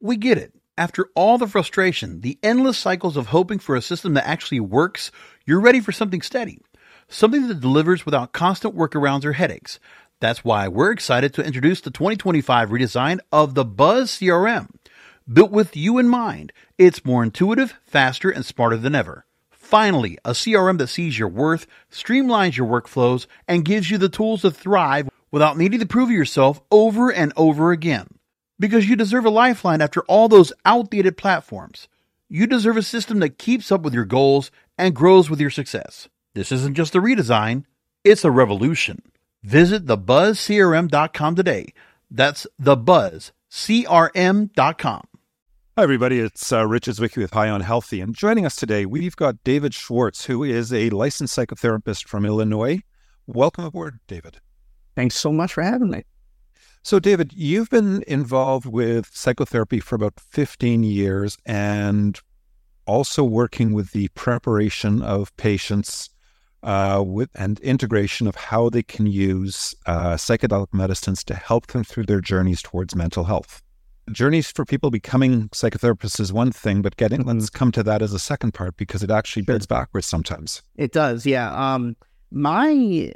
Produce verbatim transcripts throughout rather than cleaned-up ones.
We get it. After all the frustration, the endless cycles of hoping for a system that actually works, you're ready for something steady. Something that delivers without constant workarounds or headaches. That's why we're excited to introduce the twenty twenty-five redesign of the Buzz C R M. Built with you in mind, it's more intuitive, faster, and smarter than ever. Finally, a C R M that sees your worth, streamlines your workflows, and gives you the tools to thrive without needing to prove yourself over and over again. Because you deserve a lifeline after all those outdated platforms. You deserve a system that keeps up with your goals and grows with your success. This isn't just a redesign, it's a revolution. Visit the buzz c r m dot com today. That's the buzz c r m dot com. Hi, everybody. It's uh, Rich Zwicky with High on Healthy. And joining us today, we've got David Schwartz, who is a licensed psychotherapist from Illinois. Welcome aboard, David. Thanks so much for having me. So, David, you've been involved with psychotherapy for about fifteen years and also working with the preparation of patients uh, with and integration of how they can use uh, psychedelic medicines to help them through their journeys towards mental health. Journeys for people becoming psychotherapists is one thing, but getting, let's come to that as a second part because it actually builds backwards sometimes. It does, yeah. Um, my...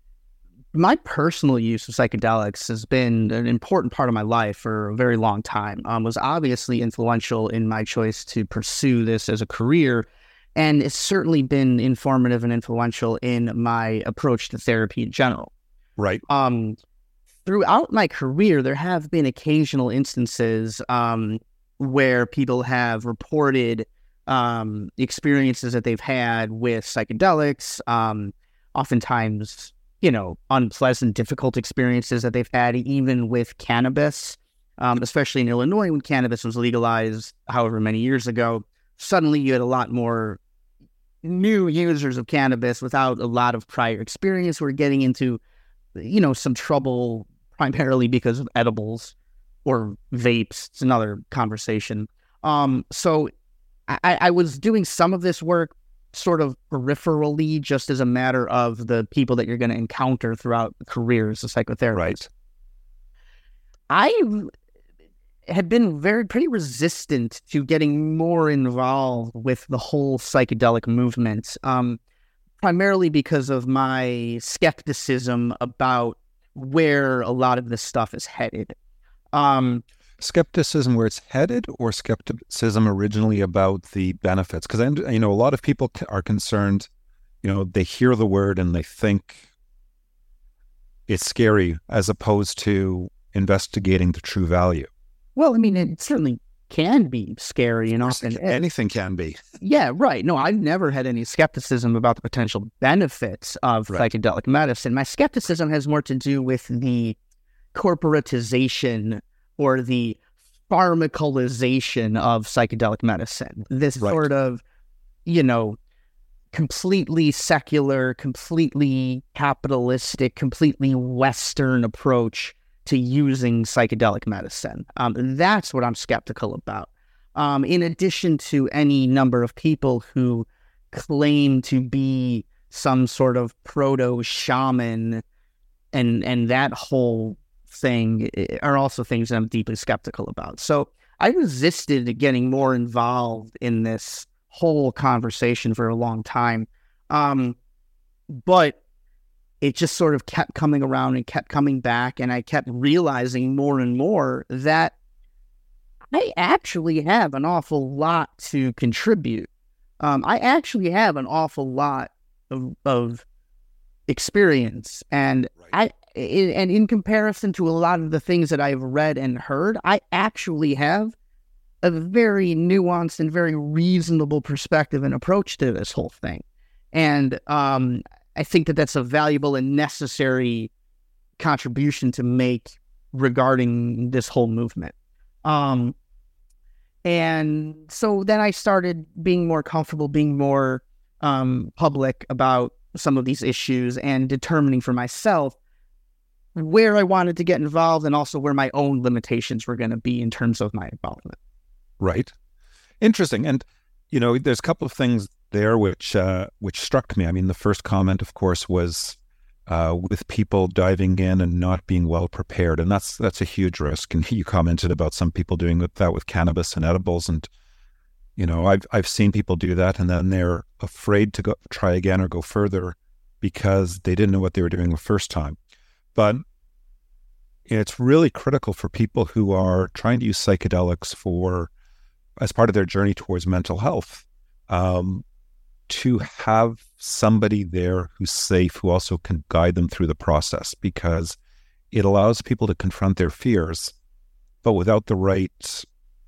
My personal use of psychedelics has been an important part of my life for a very long time. Um, was obviously influential in my choice to pursue this as a career, and it's certainly been informative and influential in my approach to therapy in general. Right. Um, throughout my career, there have been occasional instances um, where people have reported um, experiences that they've had with psychedelics, um, oftentimes you know, unpleasant, difficult experiences that they've had, even with cannabis, um, especially in Illinois when cannabis was legalized however many years ago. Suddenly you had a lot more new users of cannabis without a lot of prior experience who were getting into, you know, some trouble primarily because of edibles or vapes. It's another conversation. Um, so I, I was doing some of this work sort of peripherally, just as a matter of the people that you're going to encounter throughout the career as a psychotherapist. Right. I had been very pretty resistant to getting more involved with the whole psychedelic movement, um, primarily because of my skepticism about where a lot of this stuff is headed. Um, Skepticism where it's headed, or skepticism originally about the benefits? Because, you know, a lot of people are concerned, you know, they hear the word and they think it's scary as opposed to investigating the true value. Well, I mean, it certainly can be scary, and often anything can be. Yeah, right. No, I've never had any skepticism about the potential benefits of right. psychedelic medicine. My skepticism has more to do with the corporatization or the pharmacalization of psychedelic medicine. This right. sort of, you know, completely secular, completely capitalistic, completely Western approach to using psychedelic medicine. Um, that's what I'm skeptical about. Um, in addition to any number of people who claim to be some sort of proto-shaman and and that whole thing are also things that I'm deeply skeptical about. So I resisted getting more involved in this whole conversation for a long time. Um, but it just sort of kept coming around and kept coming back. And I kept realizing more and more that I actually have an awful lot to contribute. Um, I actually have an awful lot of, of experience. And I, In, and in comparison to a lot of the things that I've read and heard, I actually have a very nuanced and very reasonable perspective and approach to this whole thing. And um, I think that that's a valuable and necessary contribution to make regarding this whole movement. Um, and so then I started being more comfortable, being more um, public about some of these issues and determining for myself where I wanted to get involved and also where my own limitations were going to be in terms of my involvement. Right. Interesting. And, you know, there's a couple of things there which uh, which struck me. I mean, the first comment, of course, was uh, with people diving in and not being well prepared. And that's that's a huge risk. And you commented about some people doing that with cannabis and edibles. And, you know, I've, I've seen people do that, and then they're afraid to go try again or go further because they didn't know what they were doing the first time. But it's really critical for people who are trying to use psychedelics for as part of their journey towards mental health, um, to have somebody there who's safe, who also can guide them through the process, because it allows people to confront their fears, but without the right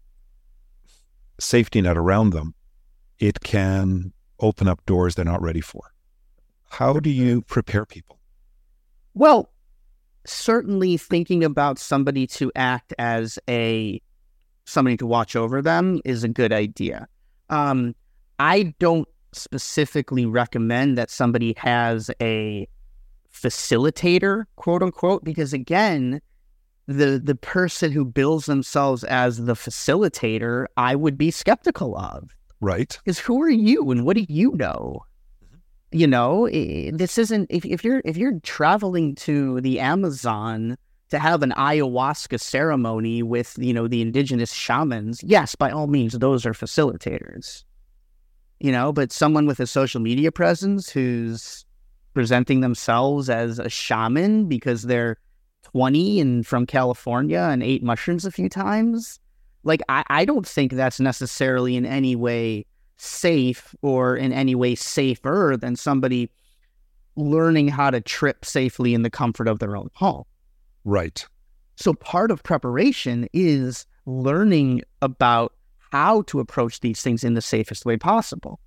safety net around them, it can open up doors they're not ready for. How do you prepare people? Well, certainly thinking about somebody to act as a somebody to watch over them is a good idea. Um, I don't specifically recommend that somebody has a facilitator, quote unquote, because again, the the person who bills themselves as the facilitator, I would be skeptical of. Right. Because who are you and what do you know? You know, this isn't, if, if you're if you're traveling to the Amazon to have an ayahuasca ceremony with, you know, the indigenous shamans, yes, by all means, those are facilitators. You know, but someone with a social media presence who's presenting themselves as a shaman because they're twenty and from California and ate mushrooms a few times, like, I, I don't think that's necessarily in any way safe or in any way safer than somebody learning how to trip safely in the comfort of their own home. Right. So part of preparation is learning about how to approach these things in the safest way possible.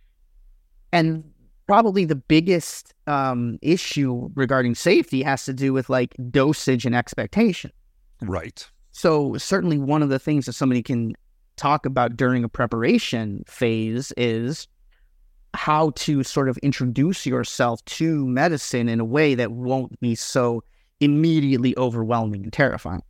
And probably the biggest um, issue regarding safety has to do with like dosage and expectation. Right. So certainly one of the things that somebody can talk about during a preparation phase is how to sort of introduce yourself to medicine in a way that won't be so immediately overwhelming and terrifying.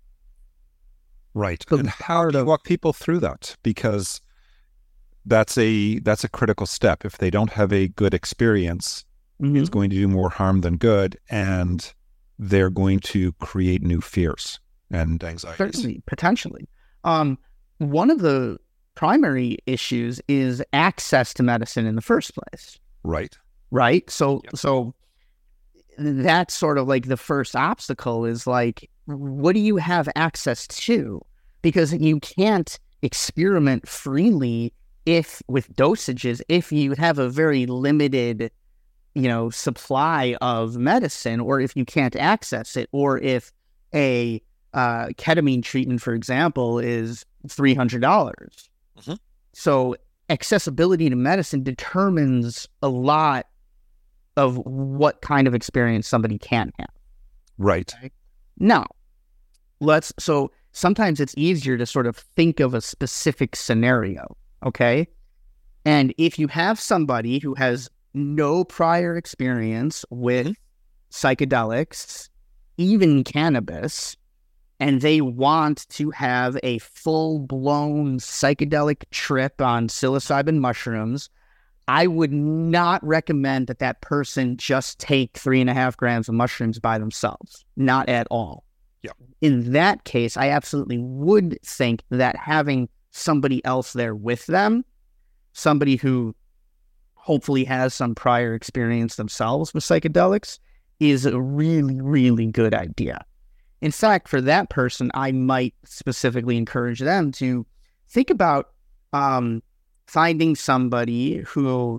Right. So and how do you walk people through that? Because that's a that's a critical step. If they don't have a good experience, mm-hmm. it's going to do more harm than good, and they're going to create new fears and anxieties. Certainly, potentially. Um, one of the primary issues is access to medicine in the first place. Right. Right. So, yep. so that's sort of like the first obstacle is like, what do you have access to? Because you can't experiment freely if with dosages, if you have a very limited, you know, supply of medicine, or if you can't access it, or if a uh, ketamine treatment, for example, is three hundred dollars. Mm-hmm. So accessibility to medicine determines a lot of what kind of experience somebody can have. Right. Okay? Now, let's, so sometimes it's easier to sort of think of a specific scenario, okay? And if you have somebody who has no prior experience with psychedelics, even cannabis, and they want to have a full-blown psychedelic trip on psilocybin mushrooms, I would not recommend that that person just take three and a half grams of mushrooms by themselves. Not at all. Yeah. In that case, I absolutely would think that having somebody else there with them, somebody who hopefully has some prior experience themselves with psychedelics, is a really, really good idea. In fact, for that person, I might specifically encourage them to think about um, finding somebody who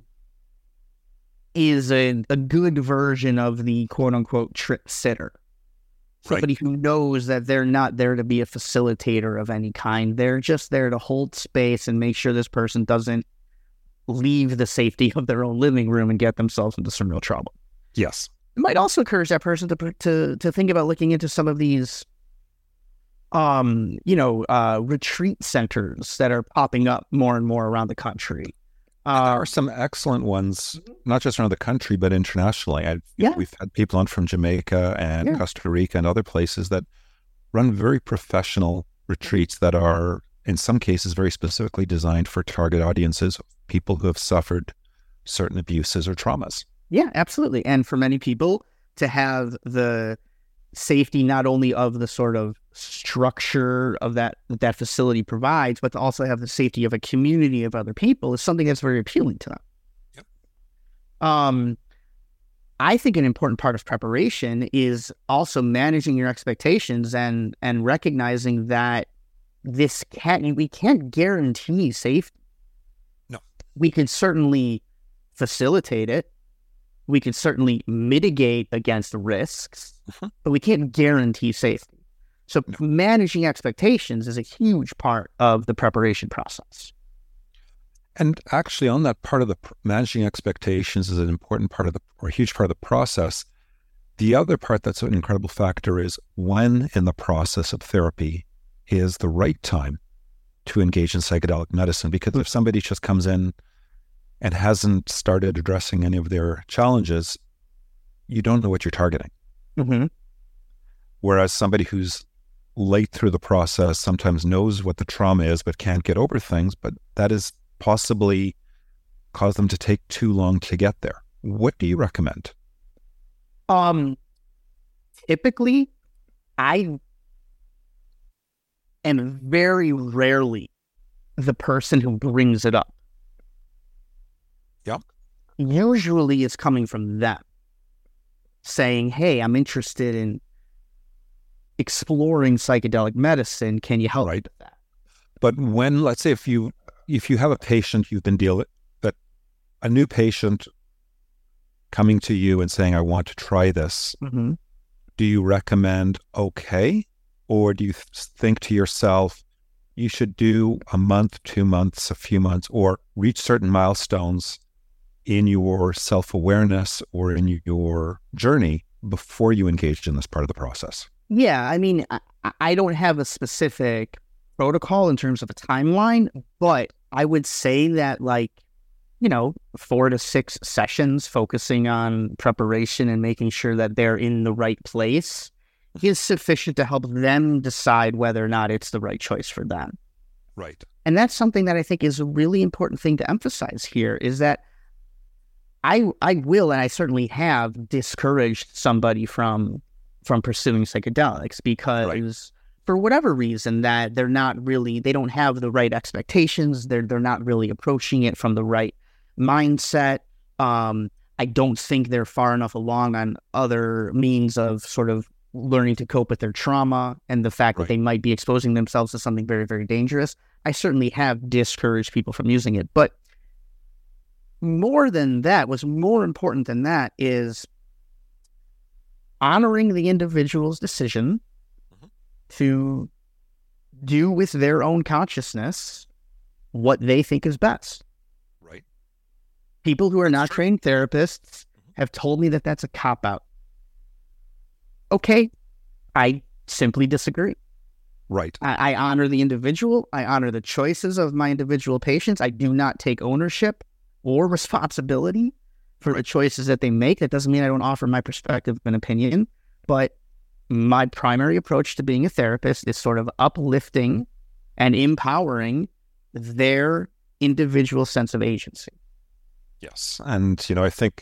is a, a good version of the quote-unquote trip sitter. Somebody right. who knows that they're not there to be a facilitator of any kind. They're just there to hold space and make sure this person doesn't leave the safety of their own living room and get themselves into some real trouble. Yes. It might also encourage that person to to to think about looking into some of these, um, you know, uh, retreat centers that are popping up more and more around the country. Uh, there are some excellent ones, not just around the country, but internationally. I've, yeah. know, we've had people on from Jamaica and yeah. Costa Rica and other places that run very professional retreats that are, in some cases, very specifically designed for target audiences, people who have suffered certain abuses or traumas. Yeah, absolutely. And for many people, to have the safety not only of the sort of structure of that that, that facility provides, but to also have the safety of a community of other people is something that's very appealing to them. Yep. Um, I think an important part of preparation is also managing your expectations and and recognizing that this can't we can't guarantee safety. No. We can certainly facilitate it. We can certainly mitigate against risks, uh-huh. but we can't guarantee safety. So no. managing expectations is a huge part of the preparation process. And actually, on that part of the pr- managing expectations is an important part of the, or a huge part of the process. The other part that's an incredible factor is when in the process of therapy is the right time to engage in psychedelic medicine. Because if somebody just comes in and hasn't started addressing any of their challenges, you don't know what you're targeting. Mm-hmm. Whereas somebody who's late through the process sometimes knows what the trauma is, but can't get over things, but that is possibly cause them to take too long to get there. What do you recommend? Um, typically, I am very rarely the person who brings it up. Yep. Usually it's coming from them saying, hey, I'm interested in exploring psychedelic medicine. Can you help right. me with that? But when, let's say if you if you have a patient you've been dealing, that a new patient coming to you and saying, I want to try this, mm-hmm. do you recommend okay? Or do you th- think to yourself, you should do a month, two months, a few months, or reach certain milestones in your self-awareness or in your journey before you engaged in this part of the process? Yeah, I mean, I, I don't have a specific protocol in terms of a timeline, but I would say that, like, you know, four to six sessions focusing on preparation and making sure that they're in the right place is sufficient to help them decide whether or not it's the right choice for them. Right. And that's something that I think is a really important thing to emphasize here, is that I I will, and I certainly have, discouraged somebody from from pursuing psychedelics because right. for whatever reason that they're not really, they don't have the right expectations. They're they're not really approaching it from the right mindset. Um, I don't think they're far enough along on other means of sort of learning to cope with their trauma and the fact right. that they might be exposing themselves to something very, very dangerous. I certainly have discouraged people from using it. But more than that, what's more important than that is honoring the individual's decision mm-hmm. to do with their own consciousness what they think is best. Right. People who are not trained therapists have told me that that's a cop-out. Okay, I simply disagree. Right. I, I honor the individual. I honor the choices of my individual patients. I do not take ownership or responsibility for right. the choices that they make. That doesn't mean I don't offer my perspective and opinion, but my primary approach to being a therapist is sort of uplifting and empowering their individual sense of agency. Yes. And, you know, I think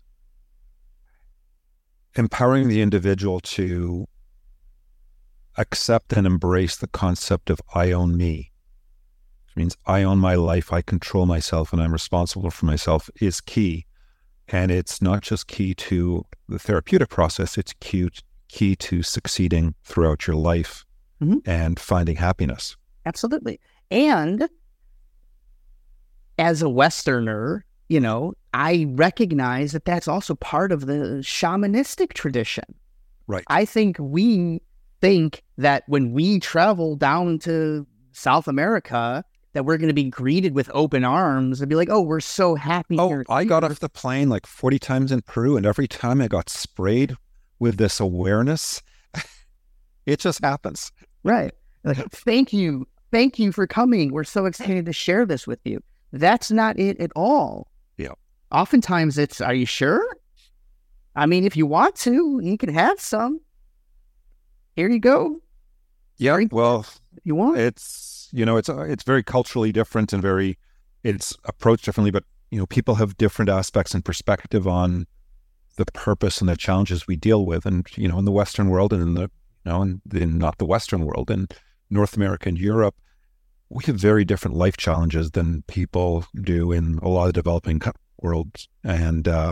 empowering the individual to accept and embrace the concept of I own me, which means I own my life, I control myself, and I'm responsible for myself, is key. And it's not just key to the therapeutic process, it's key, key to succeeding throughout your life mm-hmm. and finding happiness. Absolutely. And as a Westerner, you know, I recognize that that's also part of the shamanistic tradition. Right. I think we think that when we travel down to South America, that we're going to be greeted with open arms and be like, oh, we're so happy. Oh, here. I got off the plane like forty times in Peru, and every time I got sprayed with this awareness, it just happens. Right. Like, thank you. Thank you for coming. We're so excited to share this with you. That's not it at all. Yeah. Oftentimes it's, are you sure? I mean, if you want to, you can have some. Here you go. Yeah, Drink well, if you want. It's, you know, it's it's very culturally different and very, it's approached differently, but, you know, people have different aspects and perspective on the purpose and the challenges we deal with. And, you know, in the Western world and in the, you know, in, in not the Western world, in North America and Europe, we have very different life challenges than people do in a lot of developing worlds. And uh,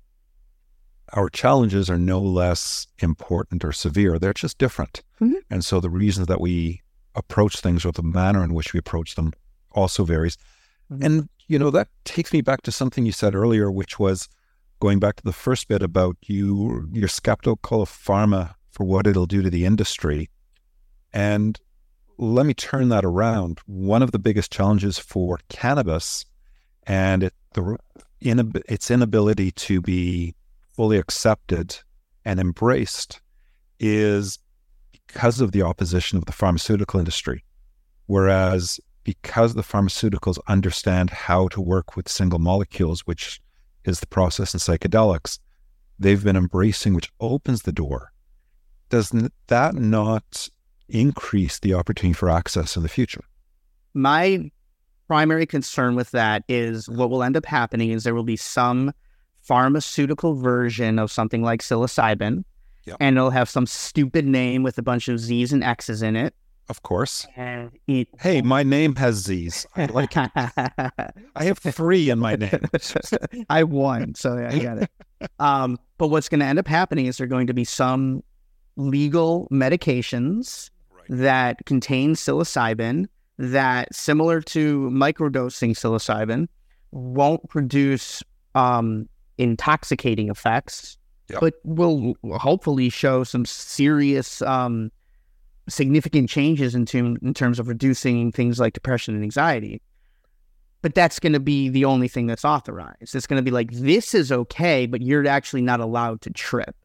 our challenges are no less important or severe. They're just different. Mm-hmm. And so the reasons that we approach things or the manner in which we approach them also varies. Mm-hmm. And, you know, that takes me back to something you said earlier, which was going back to the first bit about you, you're skeptical of pharma for what it'll do to the industry. And let me turn that around. One of the biggest challenges for cannabis and it, the, inab- its inability to be fully accepted and embraced is because of the opposition of the pharmaceutical industry. Whereas because the pharmaceuticals understand how to work with single molecules, which is the process in psychedelics, they've been embracing, which opens the door. Does that not increase the opportunity for access in the future? My primary concern with that is what will end up happening is there will be some pharmaceutical version of something like psilocybin, yep. and it'll have some stupid name with a bunch of Z's and X's in it. Of course. And it, hey, my name has Z's. I like it. I have three in my name. I have one, so I got it. Um, but what's going to end up happening is there are going to be some legal medications right. that contain psilocybin that, similar to microdosing psilocybin, won't produce um, intoxicating effects, yep. but will hopefully show some serious um, significant changes in, to, in terms of reducing things like depression and anxiety. But that's going to be the only thing that's authorized. It's going to be like, this is okay, but you're actually not allowed to trip.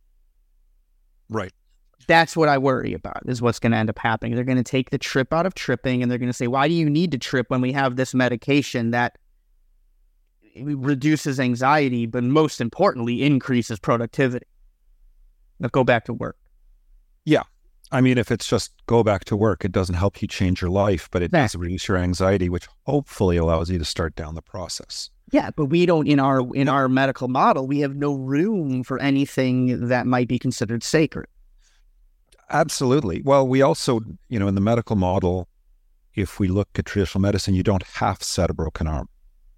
Right. That's what I worry about, is what's going to end up happening. They're going to take the trip out of tripping, and they're going to say, why do you need to trip when we have this medication that reduces anxiety, but most importantly, increases productivity? Now go back to work. Yeah. I mean, if it's just go back to work, it doesn't help you change your life, but it yeah. does reduce your anxiety, which hopefully allows you to start down the process. Yeah, but we don't, in our in our medical model, we have no room for anything that might be considered sacred. Absolutely. Well, we also, you know, in the medical model, if we look at traditional medicine, you don't have to set a broken arm.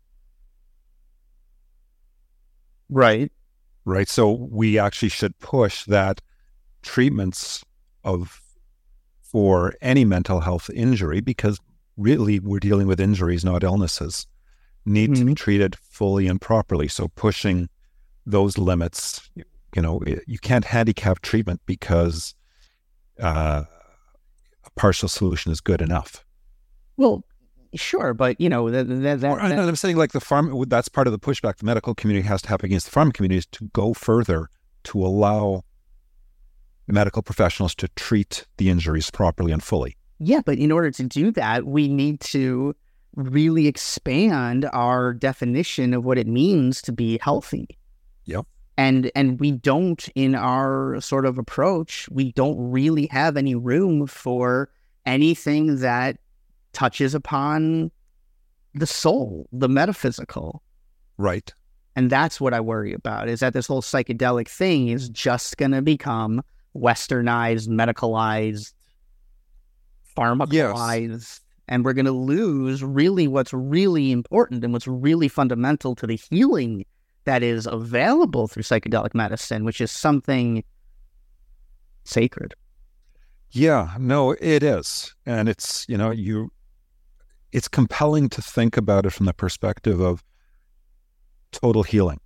Right. Right. So we actually should push that treatments of for any mental health injury, because really we're dealing with injuries, not illnesses, need mm-hmm. to be treated fully and properly. So pushing those limits, you know, you can't handicap treatment because uh, a partial solution is good enough. Well, sure, but you know, that, that, that, that I'm saying, like the pharma, that's part of the pushback the medical community has to have against the pharma community, is to go further to allow medical professionals to treat the injuries properly and fully. Yeah, but in order to do that, we need to really expand our definition of what it means to be healthy. Yep. And and we don't, in our sort of approach, we don't really have any room for anything that touches upon the soul, the metaphysical. Right. And that's what I worry about, is that this whole psychedelic thing is just going to become westernized, medicalized, pharmacalized, yes. and we're going to lose really what's really important and what's really fundamental to the healing that is available through psychedelic medicine, which is something sacred. Yeah, no, it is. And it's, you know, you, it's compelling to think about it from the perspective of total healing.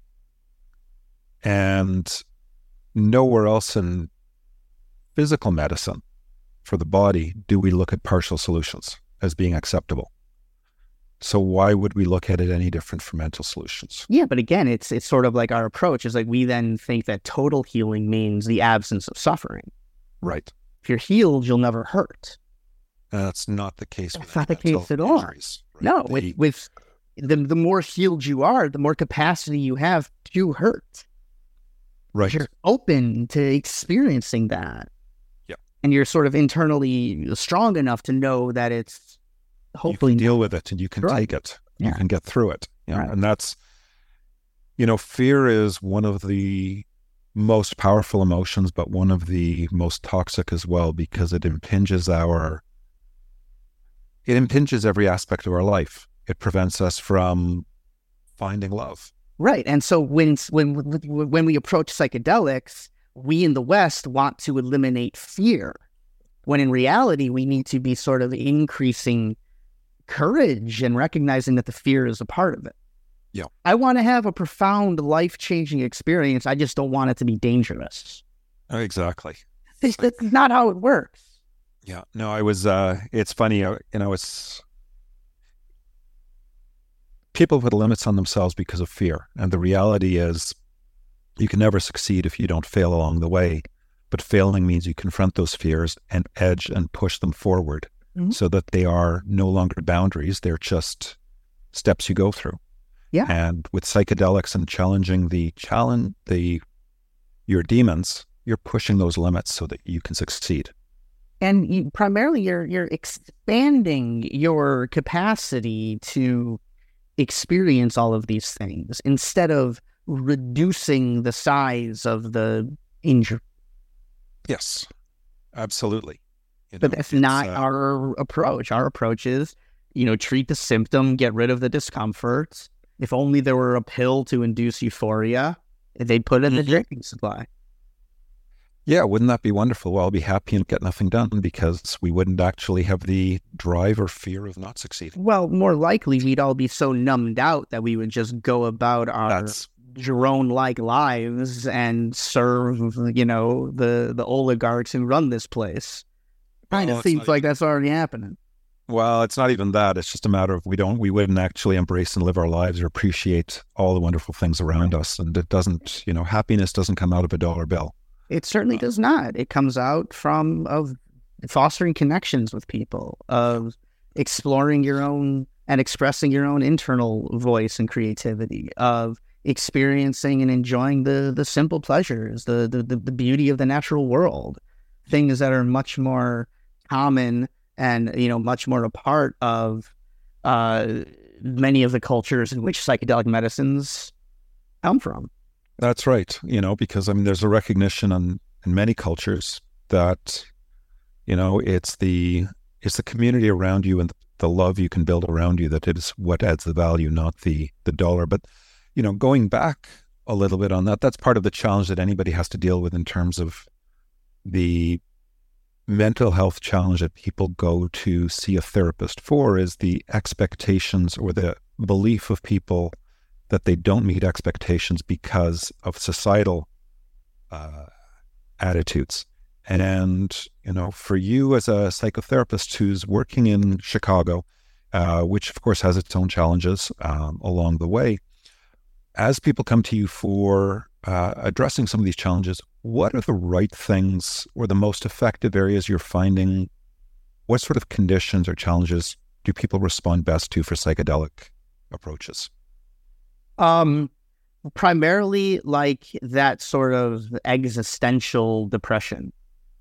And nowhere else in physical medicine for the body do we look at partial solutions as being acceptable. So why would we look at it any different for mental solutions? Yeah, but again, it's it's sort of like our approach is like we then think that total healing means the absence of suffering. Right. If you're healed, you'll never hurt. That's not the case. That's not the case at all. Injuries, right? No, they, with with the the more healed you are, the more capacity you have to hurt. Right. You're open to experiencing that. Yeah. And you're sort of internally strong enough to know that it's hopefully you can deal not. with it and you can right. take it. Yeah. You can get through it. You know? Right. And that's You know, fear is one of the most powerful emotions, but one of the most toxic as well, because it impinges our, it impinges every aspect of our life. It prevents us from finding love. Right. And so when when when we approach psychedelics, we in the West want to eliminate fear, when in reality, we need to be sort of increasing courage and recognizing that the fear is a part of it. Yeah. I want to have a profound, life-changing experience. I just don't want it to be dangerous. Exactly. That's not how it works. Yeah. No, I was, uh, it's funny, uh, you know, it's, people put limits on themselves because of fear. And the reality is you can never succeed if you don't fail along the way. But failing means you confront those fears and edge and push them forward, mm-hmm. so that they are no longer boundaries. They're just steps you go through. Yeah. And with psychedelics and challenging the challenge, the, your demons, you're pushing those limits so that you can succeed. And you, primarily you're, you're expanding your capacity to experience all of these things instead of reducing the size of the injury. Yes, absolutely. You know, but that's not uh, our approach. Our approach is, you know, treat the symptom, get rid of the discomfort. If only there were a pill to induce euphoria, they'd put it in the drinking supply. Yeah, wouldn't that be wonderful? Well, I'll be happy and get nothing done because we wouldn't actually have the drive or fear of not succeeding. Well, more likely we'd all be so numbed out that we would just go about our That's... drone-like lives and serve, you know, the, the oligarchs who run this place. Kind well, of seems like even... that's already happening. Well, it's not even that. It's just a matter of we don't, we wouldn't actually embrace and live our lives or appreciate all the wonderful things around us. And it doesn't, you know, happiness doesn't come out of a dollar bill. It certainly does not. It comes out from of fostering connections with people, of exploring your own and expressing your own internal voice and creativity, of experiencing and enjoying the the simple pleasures, the the the beauty of the natural world, things that are much more common and, you know, much more a part of uh, many of the cultures in which psychedelic medicines come from. That's right. You know, because I mean, there's a recognition on, in many cultures that, you know, it's the, it's the community around you and the love you can build around you that is what adds the value, not the, the dollar. But, you know, going back a little bit on that, that's part of the challenge that anybody has to deal with in terms of the mental health challenge that people go to see a therapist for, is the expectations or the belief of people that they don't meet expectations because of societal uh, attitudes. And, you know, for you as a psychotherapist who's working in Chicago, uh, which of course has its own challenges um, along the way, as people come to you for uh, addressing some of these challenges, what are the right things or the most effective areas you're finding? What sort of conditions or challenges do people respond best to for psychedelic approaches? Um, primarily like that sort of existential depression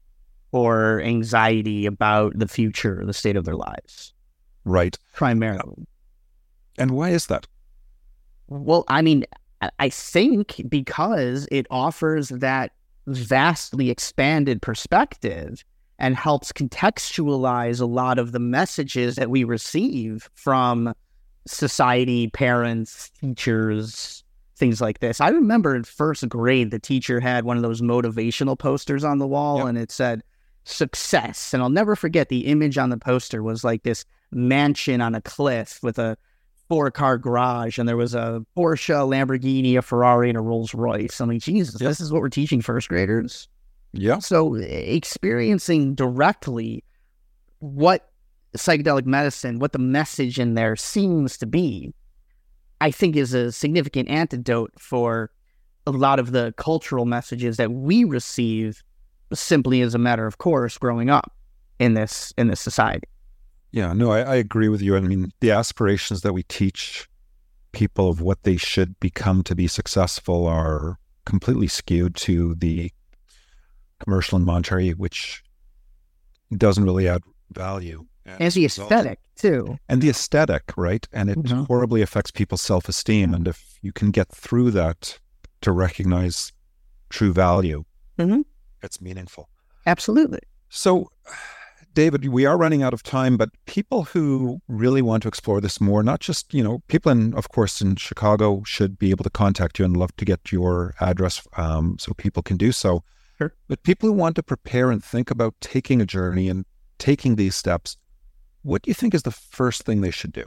or anxiety about the future, the state of their lives. Right. Primarily. And why is that? Well, I mean, I think because it offers that vastly expanded perspective and helps contextualize a lot of the messages that we receive from society, parents, teachers, things like this. I remember in first grade, the teacher had one of those motivational posters on the wall, yep. and it said success. And I'll never forget, the image on the poster was like this mansion on a cliff with a four-car garage, and there was a Porsche, a Lamborghini, a Ferrari, and a Rolls Royce. I mean, Jesus, yep. this is what we're teaching first graders. Yeah. So experiencing directly what psychedelic medicine, what the message in there seems to be, I think is a significant antidote for a lot of the cultural messages that we receive simply as a matter of course growing up in this in this society. Yeah, no, I, I agree with you. I mean, the aspirations that we teach people of what they should become to be successful are completely skewed to the commercial and monetary, which doesn't really add value. Yeah, and the aesthetic too. And the aesthetic, right? And it mm-hmm. horribly affects people's self-esteem. And if you can get through that to recognize true value, mm-hmm. it's meaningful. Absolutely. So, David, we are running out of time, but people who really want to explore this more, not just, you know, people in, of course, in Chicago should be able to contact you and love to get your address um, so people can do so. Sure. But people who want to prepare and think about taking a journey and taking these steps, what do you think is the first thing they should do?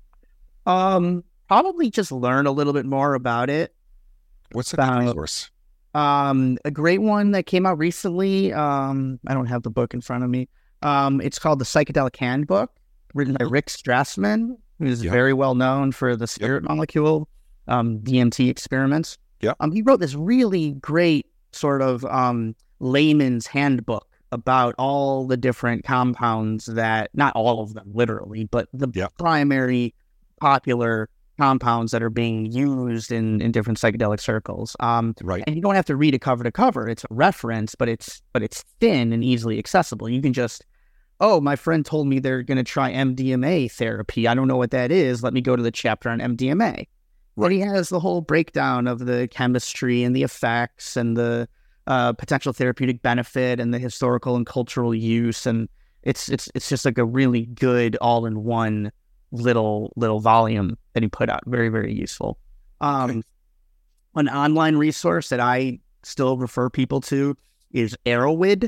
Um, probably just learn a little bit more about it. What's a good resource? Um, a great one that came out recently. Um, I don't have the book in front of me. Um, it's called The Psychedelic Handbook, written by Rick Strassman, who's yep. very well known for the spirit yep. molecule, um, D M T experiments. Yeah. Um, he wrote this really great sort of um layman's handbook about all the different compounds that, not all of them literally, but the yeah. primary popular compounds that are being used in, in different psychedelic circles. Um, right. And you don't have to read it cover to cover. It's a reference, but it's but it's thin and easily accessible. You can just, oh, my friend told me they're going to try M D M A therapy. I don't know what that is. Let me go to the chapter on M D M A. Right. But he has the whole breakdown of the chemistry and the effects and the Uh, potential therapeutic benefit and the historical and cultural use, and it's it's it's just like a really good all-in-one little little volume that he put out. Very very useful. Um, okay. An online resource that I still refer people to is Erowid,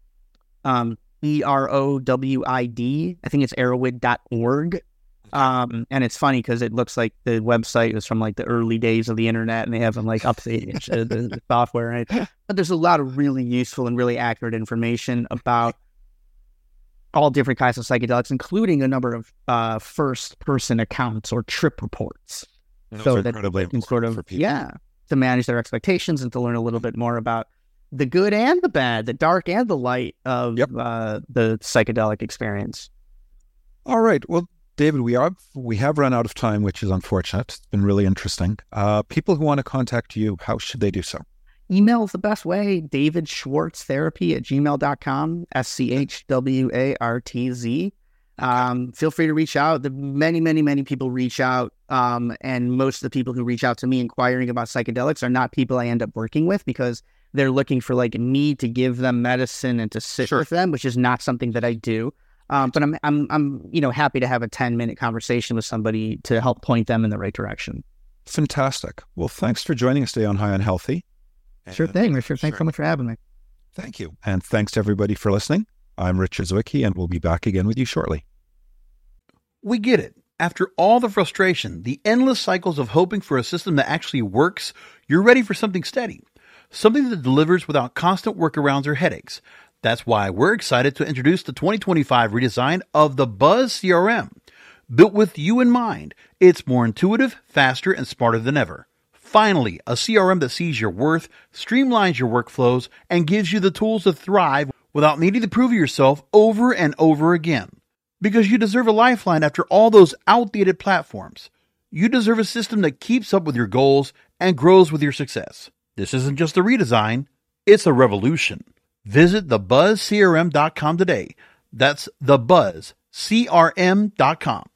um, E R O W I D. I think it's erowid dot org. Um, and it's funny because it looks like the website was from like the early days of the internet and they haven't like updated the, the software, right? But there's a lot of really useful and really accurate information about all different kinds of psychedelics, including a number of uh, first person accounts or trip reports. Those so are that incredibly they can sort of, for people. yeah, to manage their expectations and to learn a little bit more about the good and the bad, the dark and the light of yep. uh, the psychedelic experience. All right. Well, David, we are we have run out of time, which is unfortunate. It's been really interesting. Uh, people who want to contact you, how should they do so? Email is the best way. David Schwartz Therapy at gmail dot com. S C H W A R T Z. Um, feel free to reach out. The many, many, many people reach out. Um, and most of the people who reach out to me inquiring about psychedelics are not people I end up working with because they're looking for like me to give them medicine and to sit sure. with them, which is not something that I do. Um, but I'm, I'm, I'm, you know, happy to have a ten minute conversation with somebody to help point them in the right direction. Fantastic. Well, thanks for joining us today on High on Healthy. Sure thing, Richard. Thanks sure. so much for having me. Thank you. And thanks to everybody for listening. I'm Richard Zwicky, and we'll be back again with you shortly. We get it. After all the frustration, the endless cycles of hoping for a system that actually works, you're ready for something steady. Something that delivers without constant workarounds or headaches. That's why we're excited to introduce the twenty twenty-five redesign of the Buzz C R M. Built with you in mind, it's more intuitive, faster, and smarter than ever. Finally, a C R M that sees your worth, streamlines your workflows, and gives you the tools to thrive without needing to prove yourself over and over again. Because you deserve a lifeline after all those outdated platforms. You deserve a system that keeps up with your goals and grows with your success. This isn't just a redesign, it's a revolution. Visit the buzz c r m dot com today. That's the buzz c r m dot com.